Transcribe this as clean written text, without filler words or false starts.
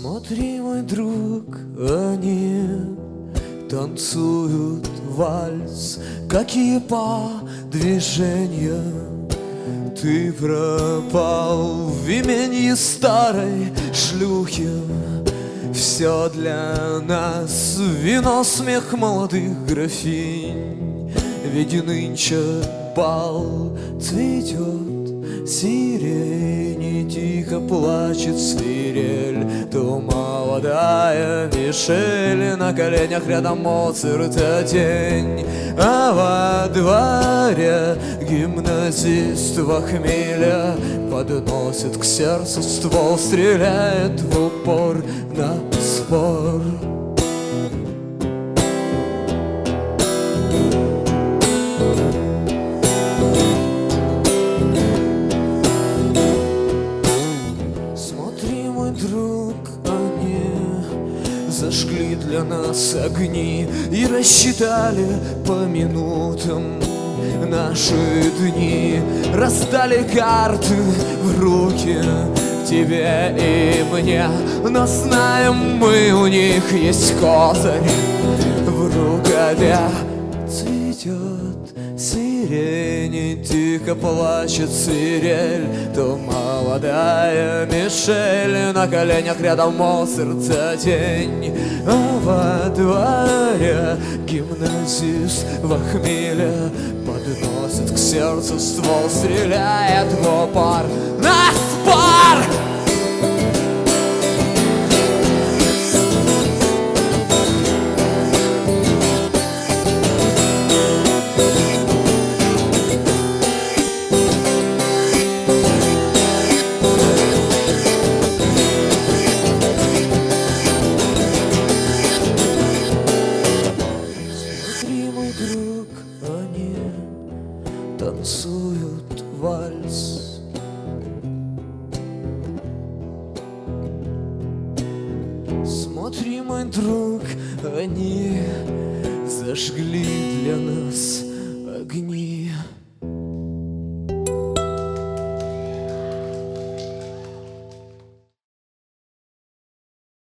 Смотри, мой друг, они танцуют вальс. Какие по движения ты пропал в именье старой шлюхи. Все для нас вино, смех молодых графинь. Ведь нынче бал цветет сирень, и тихо плачет свирель. То молодая Мишель, на коленях рядом Моцарта тень, а во дворе гимназист во хмеле подносит к сердцу ствол, стреляет в упор на спор. Смотри, мой друг, они зажгли для нас огни и рассчитали по минутам наши дни. Раздали карты в руки тебе и мне, но знаем мы, у них есть козырь в рукаве. Цветет сирень, и тихо плачет свирель. То молодая Мишель, на коленях рядом Моцарта тень, а во дворе гимназист во хмеле подносит к сердцу ствол, стреляет в упор на спор. Друг, они танцуют вальс. Смотри, мой друг, они зажгли для нас огни.